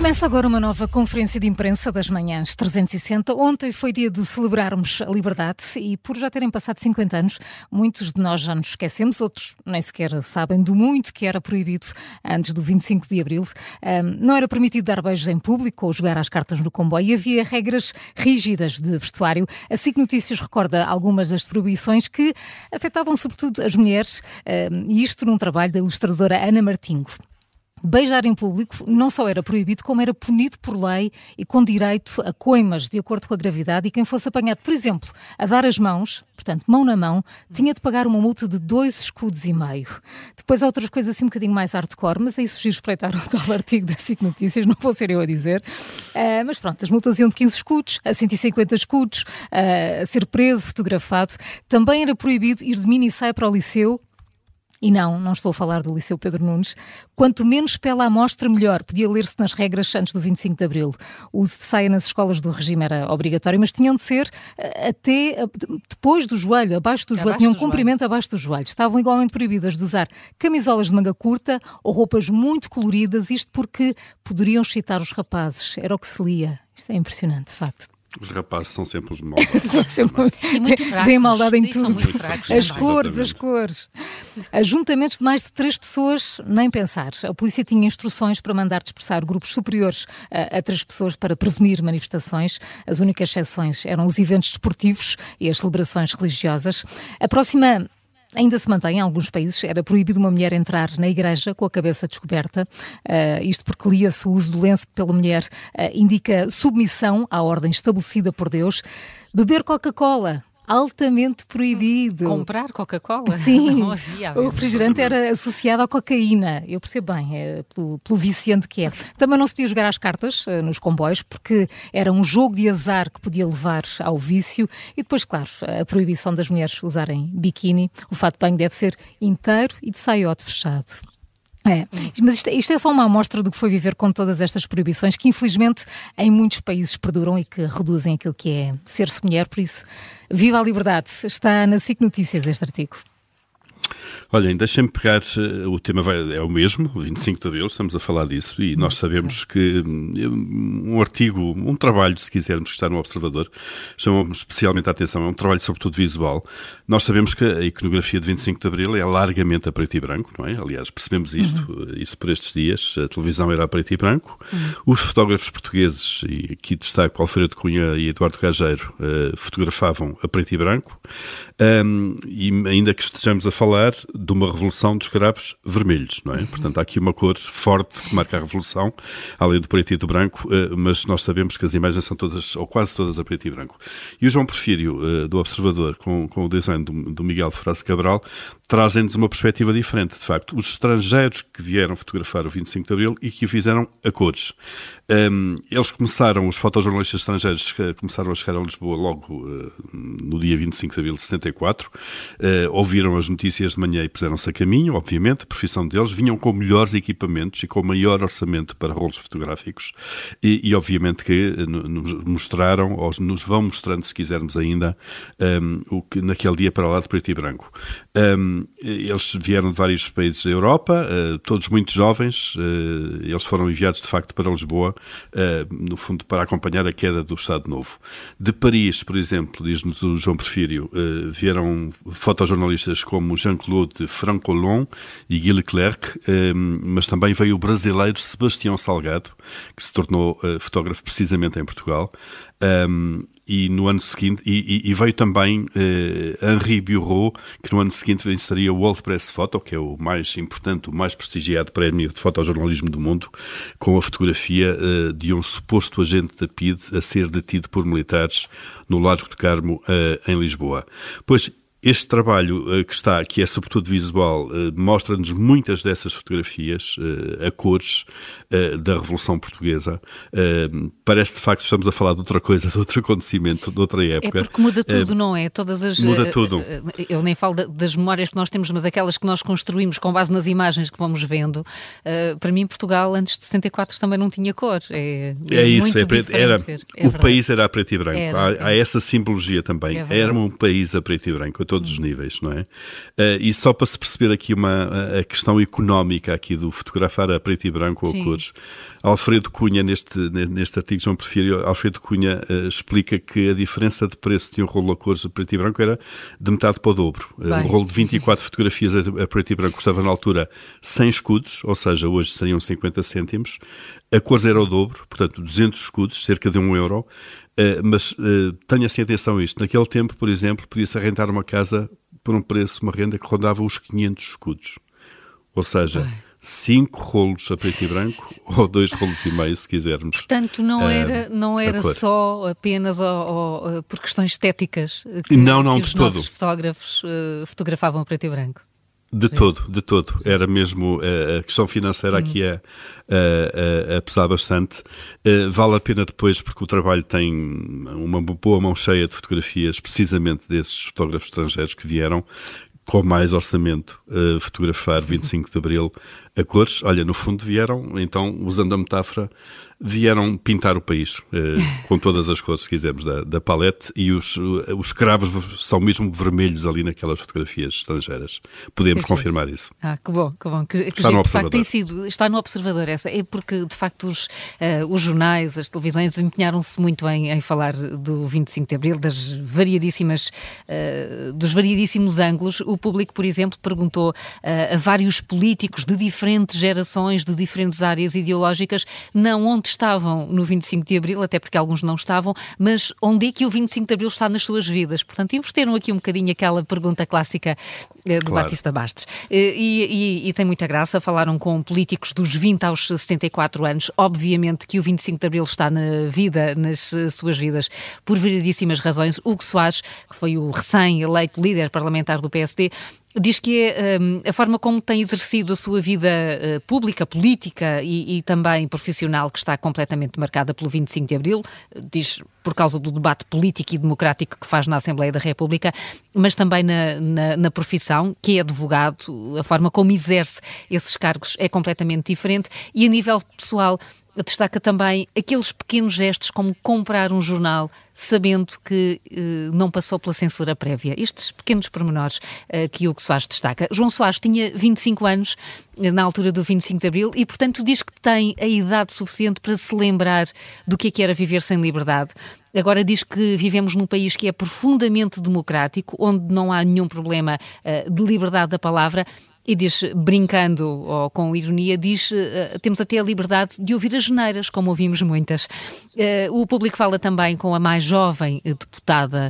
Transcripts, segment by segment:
Começa agora uma nova conferência de imprensa das manhãs 360. Ontem foi dia de celebrarmos a liberdade e, por já terem passado 50 anos, muitos de nós já nos esquecemos, outros nem sequer sabem do muito que era proibido antes do 25 de Abril. Não era permitido dar beijos em público ou jogar às cartas no comboio e havia regras rígidas de vestuário. A SIC Notícias recorda algumas das proibições que afetavam sobretudo as mulheres, e isto num trabalho da ilustradora Ana Martingo. Beijar em público não só era proibido, como era punido por lei e com direito a coimas de acordo com a gravidade, e quem fosse apanhado, por exemplo, a dar as mãos, portanto, mão na mão, tinha de pagar uma multa de 2,5 escudos. Depois há outras coisas assim um bocadinho mais hardcore, mas aí sugiro espreitar o tal artigo da SIC Notícias, não vou ser eu a dizer. Mas pronto, as multas iam de 15 escudos a 150 escudos, a ser preso, fotografado. Também era proibido ir de mini saia para o liceu. E não estou a falar do Liceu Pedro Nunes. Quanto menos pele à mostra, melhor. Podia ler-se nas regras antes do 25 de Abril. O uso de saia nas escolas do regime era obrigatório, mas tinham de ser até depois do joelho, abaixo do joelho. Tinham um comprimento abaixo do joelho. Estavam igualmente proibidas de usar camisolas de manga curta ou roupas muito coloridas, isto porque poderiam excitar os rapazes. Era o que se lia. Isto é impressionante, de facto. Os rapazes são sempre os malvados. E muito fracos. Vem maldade em tudo. Fracos, as cores. Ajuntamentos de mais de 3 pessoas, nem pensar. A polícia tinha instruções para mandar dispersar grupos superiores a 3 pessoas para prevenir manifestações. As únicas exceções eram os eventos desportivos e as celebrações religiosas. A próxima ainda se mantém em alguns países. Era proibido uma mulher entrar na igreja com a cabeça descoberta. Isto porque lia-se o uso do lenço pela mulher indica submissão à ordem estabelecida por Deus. Beber Coca-Cola, altamente proibido. Comprar Coca-Cola? Sim, não havia. O refrigerante era associado à cocaína. Eu percebo bem, pelo viciante que é. Também não se podia jogar às cartas nos comboios, porque era um jogo de azar que podia levar ao vício. E depois, claro, a proibição das mulheres usarem biquíni. O fato de banho deve ser inteiro e de saiote fechado. Mas isto é só uma amostra do que foi viver com todas estas proibições, que infelizmente em muitos países perduram e que reduzem aquilo que é ser-se mulher. Por isso, viva a liberdade! Está na SIC Notícias este artigo. Olhem, deixem-me pegar, o tema é o mesmo, o 25 de Abril, estamos a falar disso, e nós sabemos que um artigo, um trabalho, se quisermos, que está no Observador, chamou-me especialmente a atenção, é um trabalho sobretudo visual. Nós sabemos que a iconografia de 25 de Abril é largamente a preto e branco, não é? Aliás, percebemos isso por estes dias, a televisão era a preto e branco. Os fotógrafos portugueses, e aqui destaco Alfredo Cunha e Eduardo Gageiro, fotografavam a preto e branco, e ainda que estejamos a falar de uma revolução dos cravos vermelhos, não é? Portanto, há aqui uma cor forte que marca a revolução, além do preto e do branco, mas nós sabemos que as imagens são todas, ou quase todas, a preto e branco. E o João Porfírio, do Observador, com o design do Miguel Ferraz Cabral, trazem-nos uma perspectiva diferente, de facto. Os estrangeiros que vieram fotografar o 25 de Abril e que o fizeram a cores. Eles começaram, os fotojornalistas estrangeiros começaram a chegar a Lisboa logo no dia 25 de Abril de 74, ouviram as notícias de manhã e puseram-se a caminho, obviamente, a profissão deles, vinham com melhores equipamentos e com maior orçamento para rolos fotográficos e obviamente que nos mostraram, ou nos vão mostrando, se quisermos ainda, o que naquele dia para lá de preto e branco. Eles vieram de vários países da Europa, todos muito jovens, eles foram enviados de facto para Lisboa, no fundo para acompanhar a queda do Estado Novo. De Paris, por exemplo, diz-nos o João Porfírio, vieram fotojornalistas como Jean-Claude Francolon e Guy Leclerc, mas também veio o brasileiro Sebastião Salgado, que se tornou fotógrafo precisamente em Portugal. E no ano seguinte, e veio também Henri Bureau, que no ano seguinte venceria o World Press Photo, que é o mais importante, o mais prestigiado prémio de fotojornalismo do mundo, com a fotografia de um suposto agente da PIDE a ser detido por militares no Largo do Carmo, em Lisboa. Pois, este trabalho que é sobretudo visual, mostra-nos muitas dessas fotografias a cores da Revolução Portuguesa. Parece de facto que estamos a falar de outra coisa, de outro acontecimento, de outra época. É porque muda tudo, não é? Muda tudo. Eu nem falo das memórias que nós temos, mas aquelas que nós construímos com base nas imagens que vamos vendo. Para mim, Portugal, antes de 64, também não tinha cor. É isso, o país era a preto e branco. Há essa simbologia também. Era um país a preto e branco. todos os níveis, não é? E só para se perceber aqui a questão económica aqui do fotografar a preto e branco ou a cores, Alfredo Cunha, neste artigo, João Porfírio, Alfredo Cunha explica que a diferença de preço de um rolo a cores a preto e branco era de metade para o dobro. Um rolo de 24 fotografias a preto e branco custava na altura 100 escudos, ou seja, hoje seriam 50 cêntimos. A cores era o dobro, portanto 200 escudos, cerca de €1. Mas tenha-se atenção a isto. Naquele tempo, por exemplo, podia-se arrendar uma casa por um preço, uma renda que rondava os 500 escudos. Ou seja, 5 rolos a preto e branco ou 2 rolos e meio, se quisermos. Portanto, não era só apenas por questões estéticas que os nossos fotógrafos fotografavam a preto e branco. De todo. Era mesmo a questão financeira aqui a pesar bastante. Vale a pena depois, porque o trabalho tem uma boa mão cheia de fotografias, precisamente desses fotógrafos estrangeiros que vieram com mais orçamento fotografar 25 de Abril a cores. Olha, no fundo vieram, então, usando a metáfora, vieram pintar o país com todas as cores, se quisermos, da palete, e os cravos são mesmo vermelhos ali naquelas fotografias estrangeiras. Podemos confirmar isso. Que bom. Que está no Observador. De facto, está no Observador. É porque, de facto, os jornais, as televisões empenharam-se muito em falar do 25 de Abril, dos variedíssimos ângulos. O Público, por exemplo, perguntou a vários políticos de diferentes gerações, de diferentes áreas ideológicas, não onde estavam no 25 de Abril, até porque alguns não estavam, mas onde é que o 25 de Abril está nas suas vidas? Portanto, inverteram aqui um bocadinho aquela pergunta clássica do Batista Bastos. E tem muita graça, falaram com políticos dos 20 aos 74 anos. Obviamente que o 25 de Abril está nas suas vidas, por variedíssimas razões. Hugo Soares, que foi o recém-eleito líder parlamentar do PSD, diz que a forma como tem exercido a sua vida pública, política e também profissional, que está completamente marcada pelo 25 de Abril, diz por causa do debate político e democrático que faz na Assembleia da República, mas também na profissão, que é advogado, a forma como exerce esses cargos é completamente diferente, e a nível pessoal destaca também aqueles pequenos gestos, como comprar um jornal sabendo que não passou pela censura prévia. Estes pequenos pormenores que Hugo Soares destaca. João Soares tinha 25 anos na altura do 25 de Abril e, portanto, diz que tem a idade suficiente para se lembrar do que era viver sem liberdade. Agora diz que vivemos num país que é profundamente democrático, onde não há nenhum problema de liberdade da palavra. E diz, brincando ou com ironia, temos até a liberdade de ouvir as geneiras, como ouvimos muitas. O Público fala também com a mais jovem deputada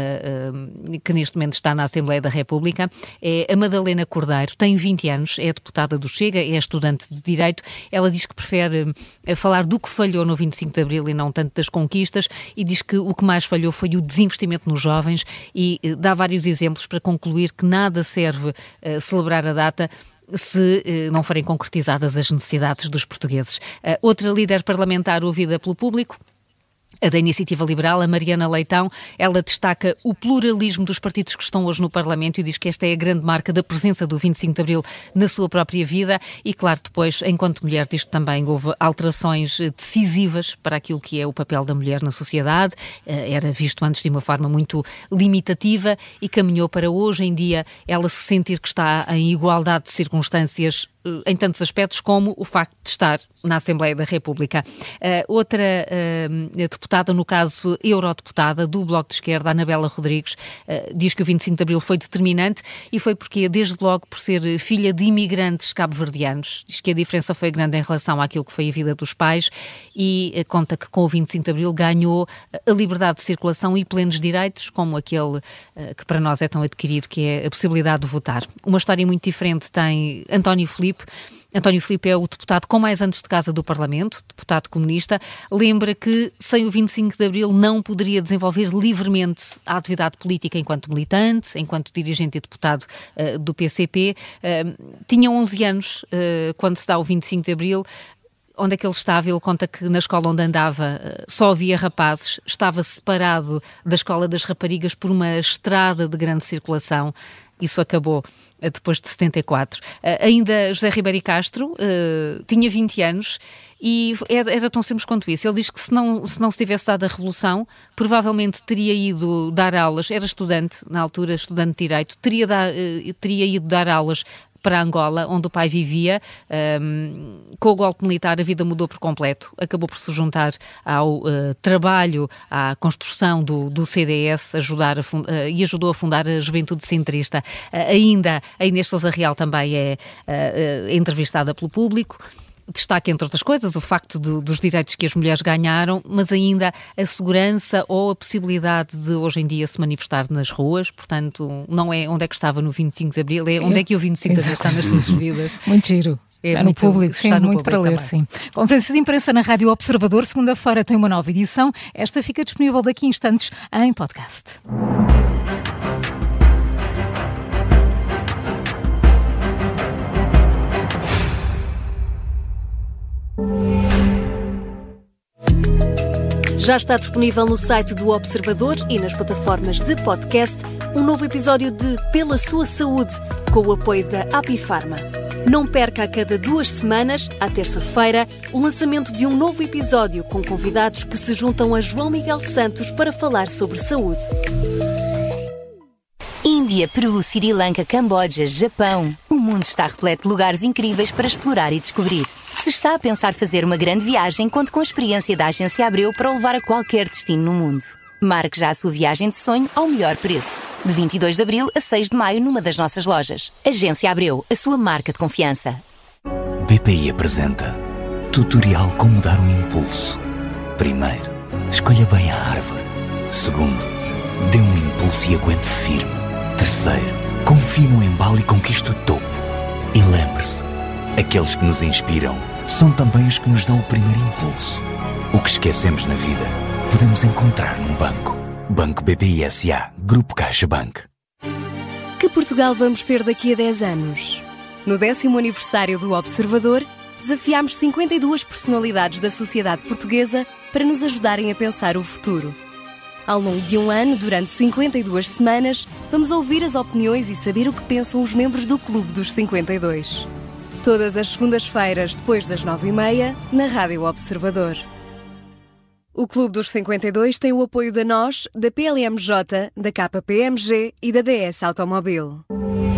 que neste momento está na Assembleia da República, é a Madalena Cordeiro, tem 20 anos, é deputada do Chega, é estudante de Direito. Ela diz que prefere falar do que falhou no 25 de Abril e não tanto das conquistas, e diz que o que mais falhou foi o desinvestimento nos jovens, e dá vários exemplos para concluir que nada serve celebrar a data se não forem concretizadas as necessidades dos portugueses. Outra líder parlamentar ouvida pelo Público, a da Iniciativa Liberal, a Mariana Leitão, ela destaca o pluralismo dos partidos que estão hoje no Parlamento e diz que esta é a grande marca da presença do 25 de Abril na sua própria vida e, claro, depois, enquanto mulher, diz que também houve alterações decisivas para aquilo que é o papel da mulher na sociedade. Era visto antes de uma forma muito limitativa e caminhou para hoje em dia ela se sentir que está em igualdade de circunstâncias em tantos aspectos, como o facto de estar na Assembleia da República. Outra deputada, no caso eurodeputada do Bloco de Esquerda, Anabela Rodrigues, diz que o 25 de Abril foi determinante e foi porque, desde logo, por ser filha de imigrantes cabo-verdianos. Diz que a diferença foi grande em relação àquilo que foi a vida dos pais e conta que com o 25 de Abril ganhou a liberdade de circulação e plenos direitos, como aquele que para nós é tão adquirido, que é a possibilidade de votar. Uma história muito diferente tem António Filipe. António Filipe é o deputado com mais anos de casa do Parlamento, deputado comunista. Lembra que sem o 25 de Abril não poderia desenvolver livremente a atividade política enquanto militante, enquanto dirigente e deputado do PCP. Tinha 11 anos quando se dá o 25 de Abril. Onde é que ele estava? Ele conta que na escola onde andava só havia rapazes, estava separado da escola das raparigas por uma estrada de grande circulação. isso acabou depois de 74. Ainda José Ribeiro e Castro tinha 20 anos e era tão simples quanto isso. Ele diz que se não se tivesse dado a Revolução, provavelmente teria ido dar aulas, era estudante, na altura, estudante de Direito, teria ido dar aulas para Angola, onde o pai vivia. Com o golpe militar a vida mudou por completo, acabou por se juntar ao trabalho, à construção do CDS, e ajudou a fundar a Juventude Centrista. Ainda a Inês Sousa Real também é entrevistada pelo Público. Destaca, entre outras coisas, o facto dos direitos que as mulheres ganharam, mas ainda a segurança ou a possibilidade de hoje em dia se manifestar nas ruas. Portanto, não é onde é que estava no 25 de Abril, é onde é que o 25 de Abril está nas suas vidas. Muito giro. Está no Público, sim, muito para ler, sim. Conferência de imprensa na Rádio Observador, segunda-feira tem uma nova edição. Esta fica disponível daqui a instantes em podcast. Já está disponível no site do Observador e nas plataformas de podcast um novo episódio de Pela Sua Saúde, com o apoio da Apifarma. Não perca a cada 2 semanas, à terça-feira, o lançamento de um novo episódio com convidados que se juntam a João Miguel Santos para falar sobre saúde. Índia, Peru, Sri Lanka, Camboja, Japão. O mundo está repleto de lugares incríveis para explorar e descobrir. Se está a pensar fazer uma grande viagem, conte com a experiência da Agência Abreu para o levar a qualquer destino no mundo. Marque já a sua viagem de sonho ao melhor preço. De 22 de Abril a 6 de Maio numa das nossas lojas. Agência Abreu, a sua marca de confiança. BPI apresenta Tutorial Como Dar um Impulso. Primeiro, escolha bem a árvore. Segundo, dê um impulso e aguente firme. Terceiro, confie no embalo e conquiste o topo. E lembre-se, aqueles que nos inspiram são também os que nos dão o primeiro impulso. O que esquecemos na vida podemos encontrar num banco. Banco BPI S.A. Grupo CaixaBank. Que Portugal vamos ter daqui a 10 anos? No 10º aniversário do Observador, desafiámos 52 personalidades da sociedade portuguesa para nos ajudarem a pensar o futuro. Ao longo de um ano, durante 52 semanas, vamos ouvir as opiniões e saber o que pensam os membros do Clube dos 52. Todas as segundas-feiras, depois das 9h30, na Rádio Observador. O Clube dos 52 tem o apoio da NOS, da PLMJ, da KPMG e da DS Automobil.